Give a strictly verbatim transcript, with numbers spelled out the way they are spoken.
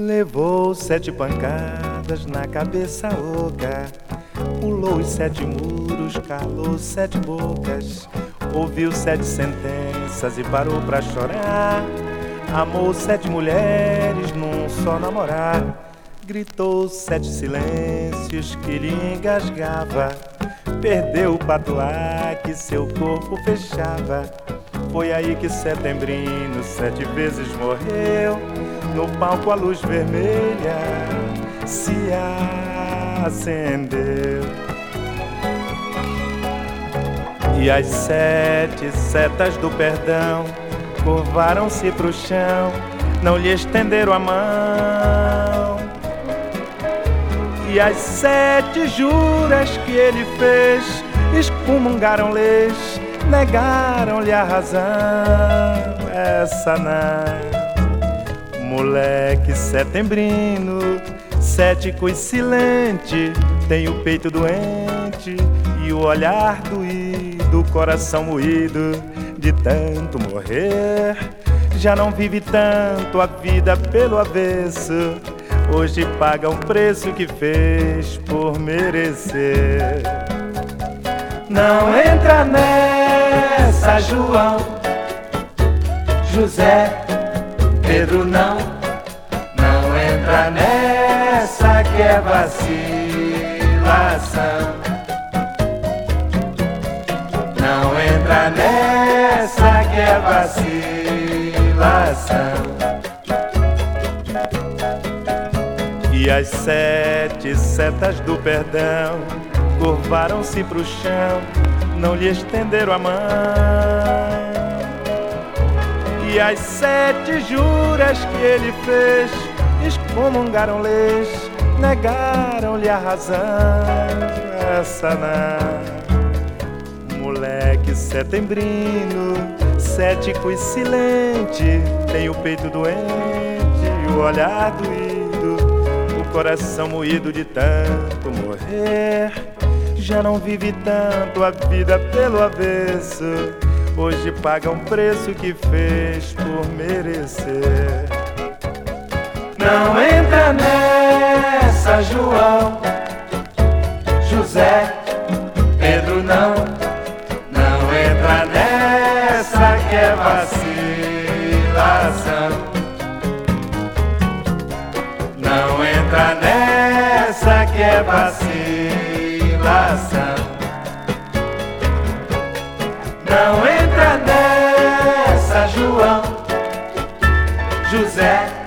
Levou sete pancadas na cabeça oca, pulou os sete muros, calou sete bocas, ouviu sete sentenças e parou pra chorar. Amou sete mulheres num só namorar, gritou sete silêncios que lhe engasgava, perdeu o patuá que seu corpo fechava. Foi aí que Setembrino sete vezes morreu, no palco a luz vermelha se acendeu. E as sete setas do perdão curvaram-se pro chão, não lhe estenderam a mão. E as sete juras que ele fez excomungaram-lhes, negaram-lhe a razão. Essa não. Moleque setembrino, cético e silente, tem o peito doente e o olhar doído, o coração moído de tanto morrer. Já não vive tanto a vida pelo avesso, hoje paga um preço que fez por merecer. Não entra nessa, João, José, Pedro, não. Não entra nessa que é vacilação. Não entra nessa que é vacilação. E as sete setas do perdão curvaram-se pro chão, não lhe estenderam a mão. E as sete juras que ele fez excomungaram-lhes, negaram-lhe a razão. Essa não. Moleque setembrino, cético e silente, tem o peito doente e o olhar doído, o coração moído de tanto morrer. Já não vive tanto a vida pelo avesso, hoje paga um preço que fez por merecer. Não entra nessa, João, José, Pedro, não. Não entra nessa que é vacilação. Não entra nessa que é vacilação. Não entra nessa, João, José,